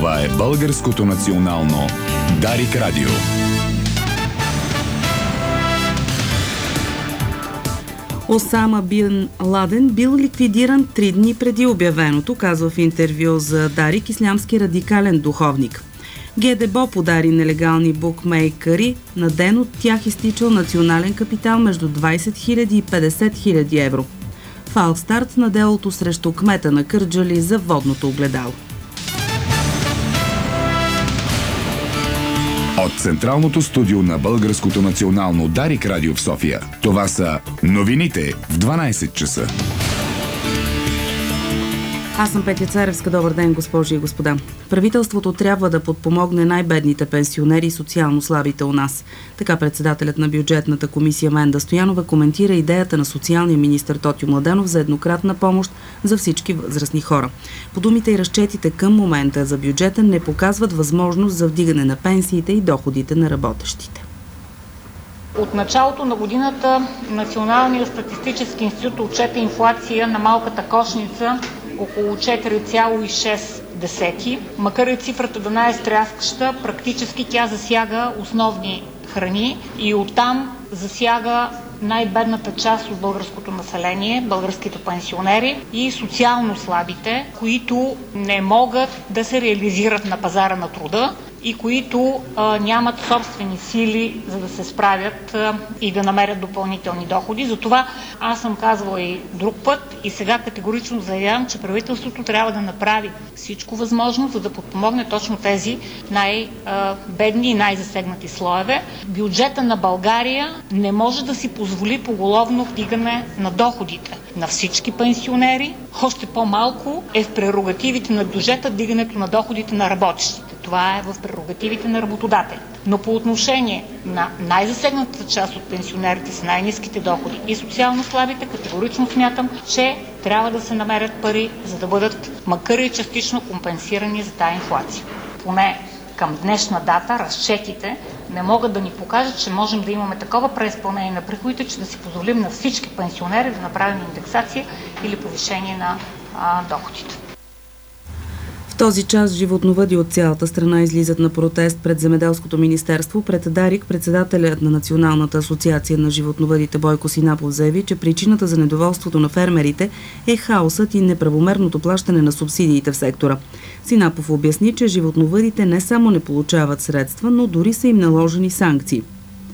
Това е Българското национално Дарик Радио. Осама Бин Ладен бил ликвидиран 3 дни преди обявеното, казва в интервю за Дарик ислямски радикален духовник. ГДБО подари нелегални букмейкъри. На ден от тях изтичал национален капитал между 20 000 и 50 000 евро. Фалстарт на делото срещу кмета на Кърджали за водното огледало. От централното студио на Българското национално Дарик Радио в София. Това са новините в 12 часа. Аз съм Петя Царевска. Добър ден, госпожи и господа. Правителството трябва да подпомогне най-бедните пенсионери и социално слабите у нас. Така председателят на бюджетната комисия Менда Стоянова коментира идеята на социалния министър Тотю Младенов за еднократна помощ за всички възрастни хора. По думите и разчетите към момента за бюджета не показват възможност за вдигане на пенсиите и доходите на работещите. От началото на годината Националният статистически институт отчете инфлация на малката кошница около 4,6. Макар и цифрата да не е стряскаща, практически тя засяга основни храни и оттам засяга най-бедната част от българското население, българските пенсионери и социално слабите, които не могат да се реализират на пазара на труда и които нямат собствени сили, за да се справят и да намерят допълнителни доходи. Затова аз съм казвала и друг път и сега категорично заявявам, че правителството трябва да направи всичко възможно, за да подпомогне точно тези най-бедни и най-засегнати слоеве. Бюджета на България не може да си позволи поголовно вдигане на доходите на всички пенсионери. Още по-малко е в прерогативите на бюджета вдигането на доходите на работещите. Това е в прерогативите на работодателите. Но по отношение на най-засегнатата част от пенсионерите с най-ниските доходи и социално слабите, категорично смятам, че трябва да се намерят пари, за да бъдат макар и частично компенсирани за тази инфлация. Поне към днешна дата разчетите не могат да ни покажат, че можем да имаме такова преизпълнение на приходите, че да си позволим на всички пенсионери да направим индексация или повишение на доходите. В този час животновъди от цялата страна излизат на протест пред Земеделското министерство. Пред Дарик председателят на Националната асоциация на животновъдите Бойко Синапов заяви, че причината за недоволството на фермерите е хаосът и неправомерното плащане на субсидиите в сектора. Синапов обясни, че животновъдите не само не получават средства, но дори са им наложени санкции.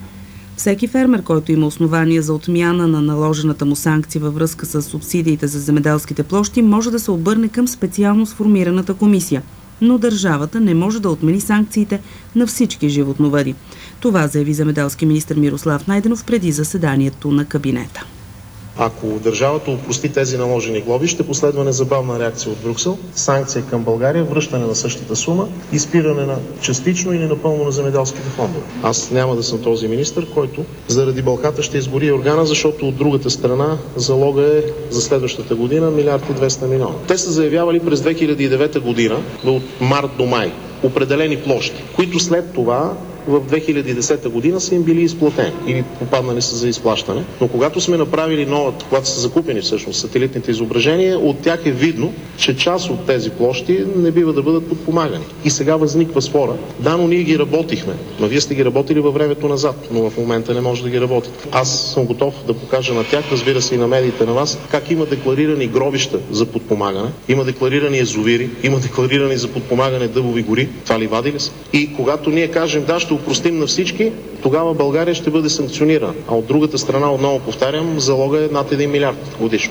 Всеки фермер, който има основания за отмяна на наложената му санкция във връзка с субсидиите за земеделските площи, може да се обърне към специално сформираната комисия. Но държавата не може да отмени санкциите на всички животновъди. Това заяви земеделски министър Мирослав Найденов преди заседанието на кабинета. Ако държавата опрости тези наложени глоби, ще последва незабавна реакция от Брюксел, санкция към България, връщане на същата сума и спиране на частично или напълно на земеделските фондове. Аз няма да съм този министър, който заради бълхата ще изгори органа, защото от другата страна залога е за следващата година 1,2 милиарда. Те са заявявали през 2009 година, от март до май, определени площи, които след това в 2010 година са им били изплатени или попаднали са за изплащане. Но когато сме направили когато са закупени всъщност сателитните изображения, от тях е видно, че част от тези площи не бива да бъдат подпомагани. И сега възниква спора. Да, но ние ги работихме. Но вие сте ги работили във времето назад, но в момента не може да ги работите. Аз съм готов да покажа на тях, разбира се и на медиите на вас, как има декларирани гробища за подпомагане, има декларирани язовири, има декларирани за подпомагане дъбови гори. Това ливади ли са? И когато ние кажем да, ще упростим на всички, тогава България ще бъде санкционирана. А от другата страна, отново повтарям, залога е над 1 милиард годишно.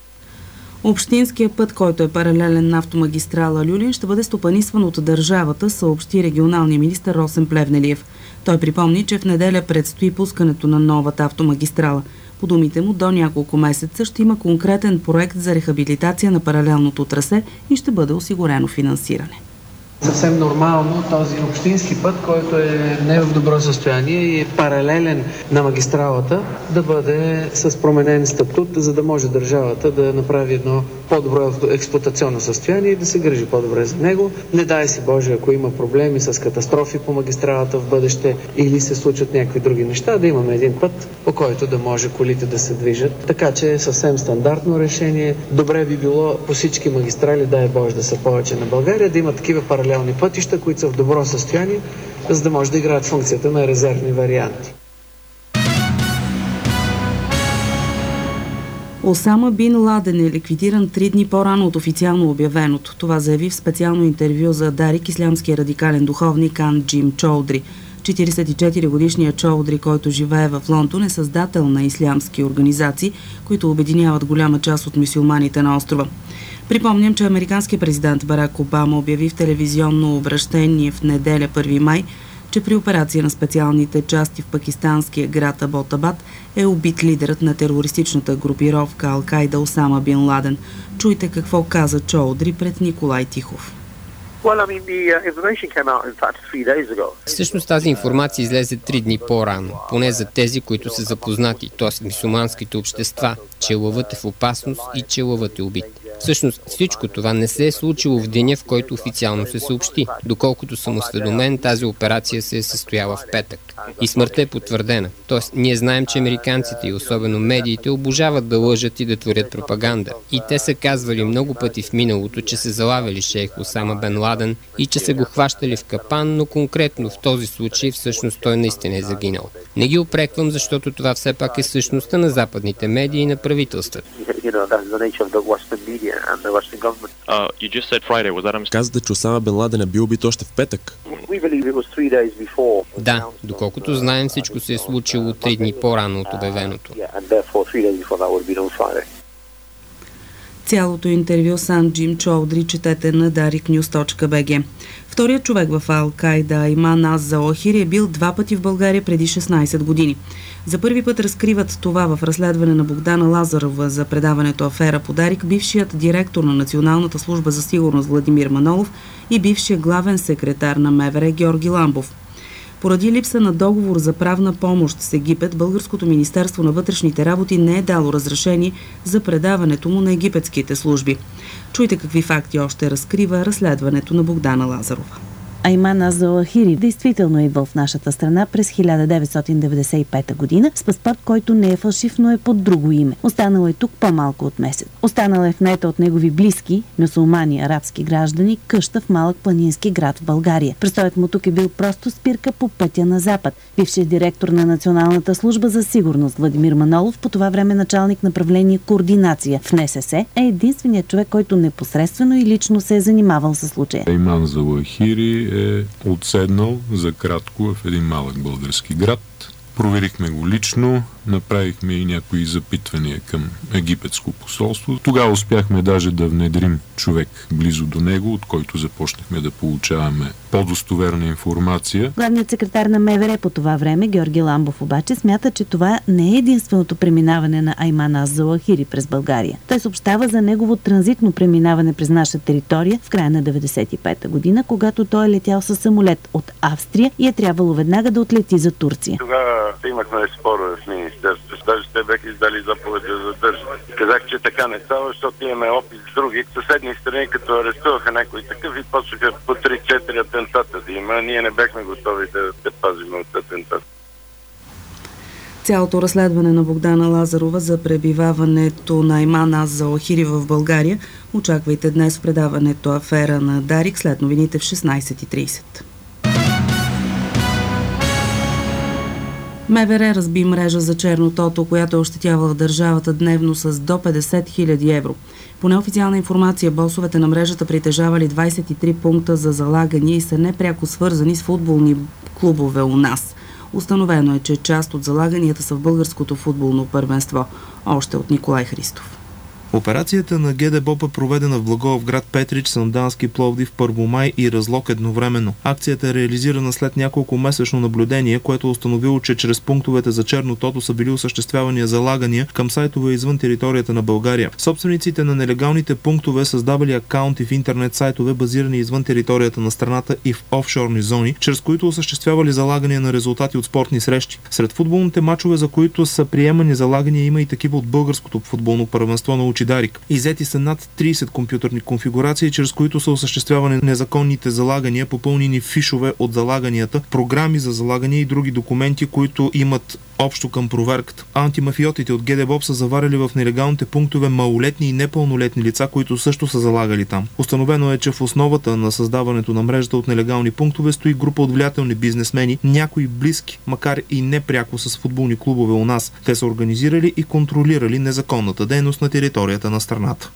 Общинският път, който е паралелен на автомагистрала Люлин, ще бъде стопанисван от държавата, съобщи регионалния министър Росен Плевнелиев. Той припомни, че в неделя предстои пускането на новата автомагистрала. По думите му, до няколко месеца ще има конкретен проект за рехабилитация на паралелното трасе и ще бъде осигурено финансиране. Съвсем нормално този общински път, който е не в добро състояние и е паралелен на магистралата, да бъде с променен статут, за да може държавата да направи едно по-добро експлоатационно състояние и да се грижи по-добре за него. Не дай си Боже, ако има проблеми с катастрофи по магистралата в бъдеще или се случат някакви други неща, да имаме един път, по който да може колите да се движат. Така че е съвсем стандартно решение. Добре би било по всички магистрали, дай Боже да са повече на България, да има такива паралелни пътища, които са в добро състояние, за да може да играят функцията на резервни варианти. Осама Бин Ладен е ликвидиран 3 дни по-рано от официално обявеното. Това заяви в специално интервю за Дарик ислямския радикален духовник Анджим Чоудри. 44-годишният Чоудри, който живее в Лондон, е създател на ислямски организации, които обединяват голяма част от мюсюлманите на острова. Припомням, че американският президент Барак Обама обяви в телевизионно обращение в неделя 1 май, че при операция на специалните части в пакистанския град Аботабад е убит лидерът на терористичната групировка Ал-Кайда Осама Бин Ладен. Чуйте какво каза Чоудри пред Николай Тихов. Всъщност тази информация излезе 3 дни по-рано, поне за тези, които са запознати, т.е. мюсюлманските общества, че лъвът е в опасност и че лъвът е убит. Всъщност всичко това не се е случило в деня, в който официално се съобщи. Доколкото съм осведомен, тази операция се е състояла в петък. И смъртта е потвърдена. Тоест, ние знаем, че американците и особено медиите обожават да лъжат и да творят пропаганда. И те са казвали много пъти в миналото, че се залавяли шейх Осама Бен Ладен и че са го хващали в капан, но конкретно в този случай всъщност той наистина е загинал. Не ги опреквам, защото това все пак е същността на западните медии и на правителствата. Казвате, че Осама Бен Ладен е бил убит още в петък? Да, доколкото знаем, всичко се е случило 3 дни по-рано от обявеното. Цялото интервю с Анджим Чоудри четете на dariknews.bg. Вторият човек в Ал-Кайда, Айман Аз-Залахири, е бил 2 пъти в България преди 16 години. За първи път разкриват това в разследване на Богдана Лазарова за предаването Афера по Дарик, бившият директор на Националната служба за сигурност Владимир Манолов и бившият главен секретар на МВР Георги Ламбов. Поради липса на договор за правна помощ с Египет, Българското министерство на вътрешните работи не е дало разрешение за предаването му на египетските служби. Чуйте какви факти още разкрива разследването на Богдана Лазарова. Айман Аз-Залахири действително е идвал в нашата страна през 1995 година с паспорт, който не е фалшив, но е под друго име. Останал е тук по-малко от месец. Останал е в наета от негови близки, мюсюлмани, арабски граждани, къща в малък планински град в България. Престоят му тук е бил просто спирка по пътя на запад. Бившият директор на Националната служба за сигурност Владимир Манолов, по това време началник направление координация в НСС, е единственият човек, който непосредствено и лично се е занимавал със случая. Айман Залахири е отседнал за кратко в един малък български град. Проверихме го лично, направихме и някои запитвания към египетско посолство. Тогава успяхме даже да внедрим човек близо до него, от който започнахме да получаваме по-достоверна информация. Главният секретар на МВР по това време, Георги Ламбов, обаче смята, че това не е единственото преминаване на Айман Аз-Залахири през България. Той съобщава за негово транзитно преминаване през наша територия в края на 1995 година, когато той е летял със самолет от Австрия и е трябвало веднага да отлети за Турция. Тогава имахме спорове с министерството. Даже те бяха издали заповед за задържане. Казах, че така не става, защото имаме опит с други съседни страни, като арестуваха някой такъв и почнаха по 3-4 атентата да има. Ние не бяхме готови да пазим от атентата. Цялото разследване на Богдана Лазарова за пребиваването на Айман Аз-Залахири в България очаквайте днес в предаването Афера на Дарик след новините в 16:30. МВР разби мрежа за черно тото, която е ощетявала държавата дневно с до 50 000 евро. По неофициална информация, босовете на мрежата притежавали 23 пункта за залагания и са непряко свързани с футболни клубове у нас. Установено е, че част от залаганията са в българското футболно първенство. Още от Николай Христов. Операцията на ГДБОП е проведена в Благоевград, Петрич, Сандански, Пловдив, Първомай и Разлог едновременно. Акцията е реализирана след няколко месечно наблюдение, което е установило, че чрез пунктовете за черно тото са били осъществявани залагания към сайтове извън територията на България. Собствениците на нелегалните пунктове създавали акаунти в интернет сайтове, базирани извън територията на страната и в офшорни зони, чрез които осъществявали залагания на резултати от спортни срещи. Сред футболните мачове, за които са приемани залагания, има и такива от българското футболно първенство на проучи Дарик. Иззети са над 30 компютърни конфигурации, чрез които са осъществявани незаконните залагания, попълнени фишове от залаганията, програми за залагания и други документи, които имат общо към проверката. Антимафиотите от ГДБОП са заварили в нелегалните пунктове малолетни и непълнолетни лица, които също са залагали там. Установено е, че в основата на създаването на мрежата от нелегални пунктове стои група от влиятелни бизнесмени, някои близки, макар и непряко с футболни клубове у нас. Те са организирали и контролирали незаконната дейност на територията на страната.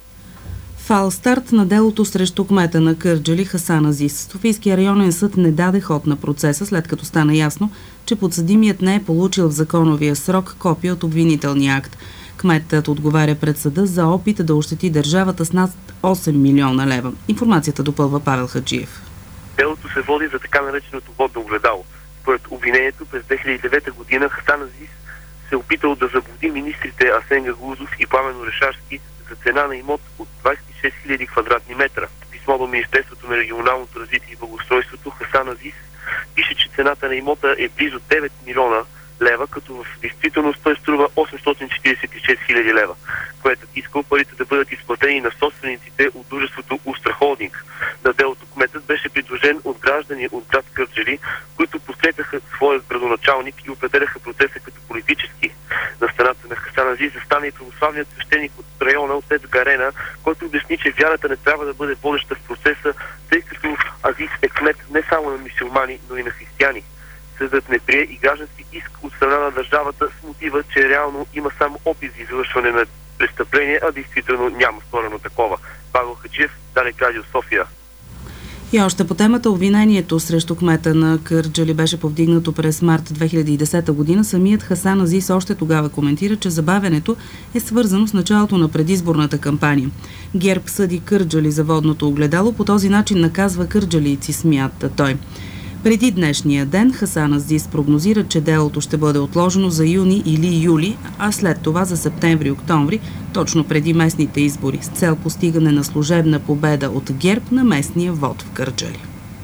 Фалстарт на делото срещу кмета на Кърджали Хасан Азис. Софийския районен съд не даде ход на процеса, след като стана ясно, че подсъдимият не е получил в законовия срок копия от обвинителния акт. Кметът отговаря пред съда за опит да ощети държавата с над 8 милиона лева. Информацията допълва Павел Хаджиев. Делото се води за така нареченото водно огледало. Според обвинението през 2009 година Хасан Азис се опитал да заблуди министрите Асен Гагаузов и Пламен Орешарски за цена на имот от 26 000 квадратни метра. В писмо до Министерството на регионалното развитие и благоустройството Хасан Азис пише, че цената на имота е близо 9 милиона лева, като в действителност той струва 846 хиляди лева. Кметът искал парите да бъдат изплатени на собствениците от дружеството Устра Холдинг. На делото кметът беше придружен от граждани от град Кърджали, които подкрепяха своя градоначалник и определяха процеса като политически. На страната на Хасан Азис застана и православният свещеник от района отец Гарена, който обясни, че вярата не трябва да бъде водеща в процеса, тъй като Азис е кмет не само на мюсюлмани, но и на християни. Съдът не прие и граждански иск от страна на държавата с мотива, че реално има само опит за извършване на престъпление, а действително няма сторено такова. Павел Хаджиев, Дарик Радио София. И още по темата, обвинението срещу кмета на Кърджали беше повдигнато през март 2010 година. Самият Хасан Азис още тогава коментира, че забавянето е свързано с началото на предизборната кампания. ГЕРБ съди Кърджали за водното огледало, по този начин наказва кърджалийци, смята той. Преди днешния ден Хасан Азис прогнозира, че делото ще бъде отложено за юни или юли, а след това за септември-октомври, точно преди местните избори, с цел постигане на служебна победа от ГЕРБ на местния вод в Кърджали.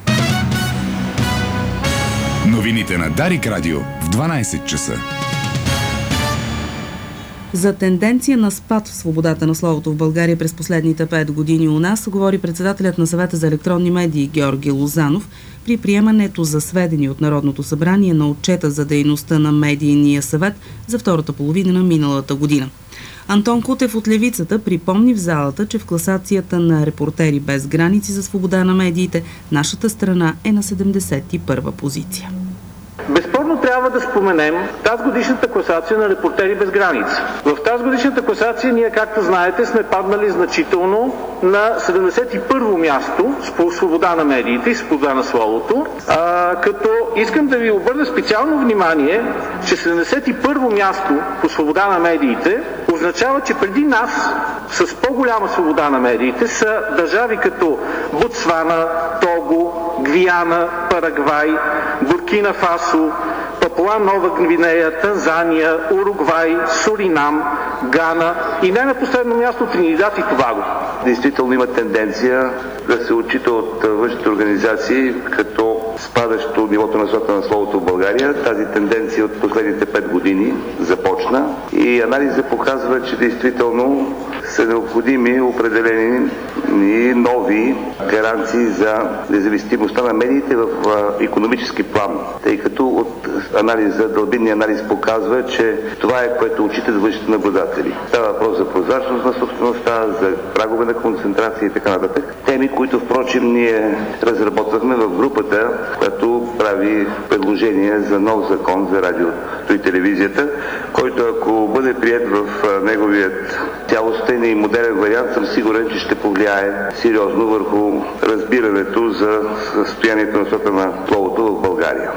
Новините на Дарик Радио в 12 часа. За тенденция на спад в свободата на словото в България през последните 5 години у нас говори председателят на Съвета за електронни медии Георги Лозанов при приемането за сведения от Народното събрание на отчета за дейността на Медийния съвет за втората половина на миналата година. Антон Кутев от Левицата припомни в залата, че в класацията на Репортери без граници за свобода на медиите нашата страна е на 71-а позиция. Безспорно трябва да споменем тазгодишната класация на Репортери без граници. В тазгодишната класация ние, както знаете, сме паднали значително на 71-во място по свобода на медиите и свобода на словото, като искам да ви обърна специално внимание, че 71-во място по свобода на медиите означава, че преди нас с по-голяма свобода на медиите са държави като Ботсвана, Того, Гвиана, Парагвай, Буркина Фасо, Папуа Нова Гвинея, Танзания, Уругвай, Суринам, Гана и не на последно място Тринидад и Тобаго. Действително има тенденция да се отчита от външните организации като спадащо нивото на свобода на словото в България. Тази тенденция от последните 5 години започна и анализът показва, че действително са необходими определени и нови гаранции за независимостта на медиите в икономически план, тъй като от анализа, дълбинния анализ показва, че това е, което отчитат външните наблюдатели. Става въпрос за прозрачност на собствеността, за прагове на концентрация и така нататък. Теми, които впрочем ние разработвахме в групата, която прави предложение за нов закон за радиото и телевизията, който ако бъде прият в неговият цялостен и модерен вариант, съм сигурен, че ще повлияе сериозно върху разбирането за състоянието на свободата на словото в България.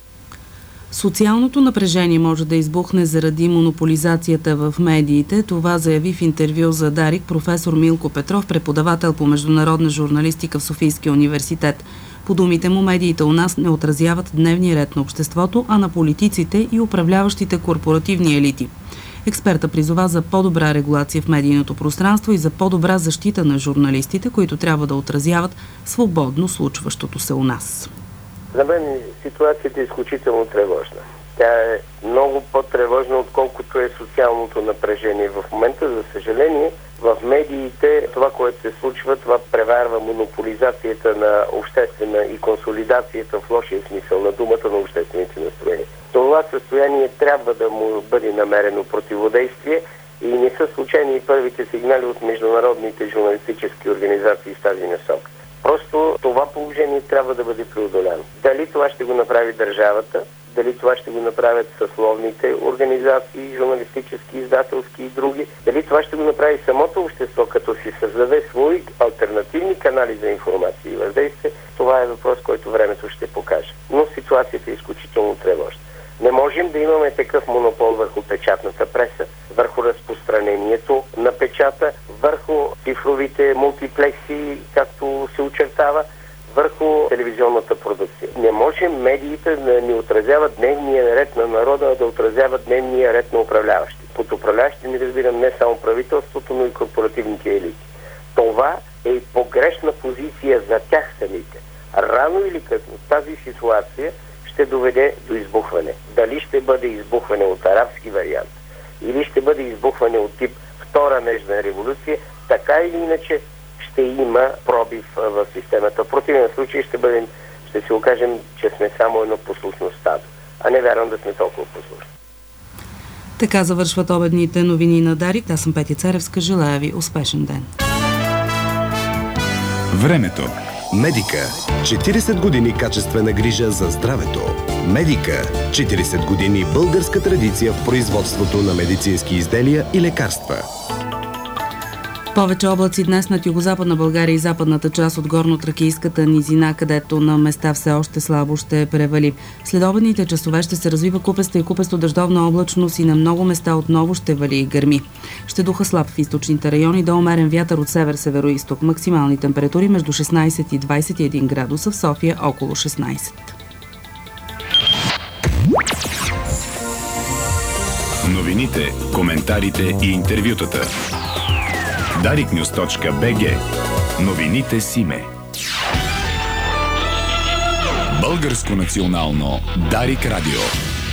Социалното напрежение може да избухне заради монополизацията в медиите. Това заяви в интервю за Дарик професор Милко Петров, преподавател по международна журналистика в Софийския университет. По думите му, медиите у нас не отразяват дневния ред на обществото, а на политиците и управляващите корпоративни елити. Експерта призова за по-добра регулация в медийното пространство и за по-добра защита на журналистите, които трябва да отразяват свободно случващото се у нас. За мен ситуацията е изключително тревожна. Тя е много по-тревожна, отколкото е социалното напрежение. В момента, за съжаление, в медиите това, което се случва, това преварва монополизацията на обществена и консолидацията в лошия смисъл на думата на обществените настроения. Това състояние трябва да му бъде намерено противодействие и не са случайни и първите сигнали от международните журналистически организации в тази насока. Просто това положение трябва да бъде преодоляно. Дали това ще го направи държавата, дали това ще го направят съсловните организации, журналистически, издателски и други, дали това ще го направи самото общество, като си създаде свои алтернативни канали за информация и въздействие, това е въпрос, който времето ще покаже. Но ситуацията е изключително тревожна. Не можем да имаме такъв монопол върху печатната преса, върху разпространението на печата, върху цифровите мултиплекси, както се очертава, върху телевизионната продукция. Не можем медиите да не отразяват дневния ред на народа, а да отразяват дневния ред на управляващи. Под управляващи не разбирам не само правителството, но и корпоративните елити. Това е погрешна позиция за тях самите. Рано или късно тази ситуация ще доведе до избухване. Дали ще бъде избухване от арабски вариант, или ще бъде избухване от тип втора нежна революция, така или иначе ще има пробив в системата. В противен случай ще се окажем, че сме само едно послушно стадо, а не вярвам да сме толкова послушни. Така завършват обедните новини на Дарик. Аз съм Петя Царевска. Желая ви успешен ден. Времето. Медика. 40 години качествена грижа за здравето. Медика. 40 години българска традиция в производството на медицински изделия и лекарства. Повече облаци днес над югозападна България и западната част от горно-тракийската низина, където на места все още слабо ще превали. Следобедните часове ще се развива купеста и купесто дъждовна облачност и на много места отново ще вали и гърми. Ще духа слаб в източните райони, до умерен вятър от север-североизток. Максимални температури между 16 и 21 градуса, в София около 16. Новините, коментарите и интервютата. dariknews.bg. Новините Симе. Българско национално Дарик Радио.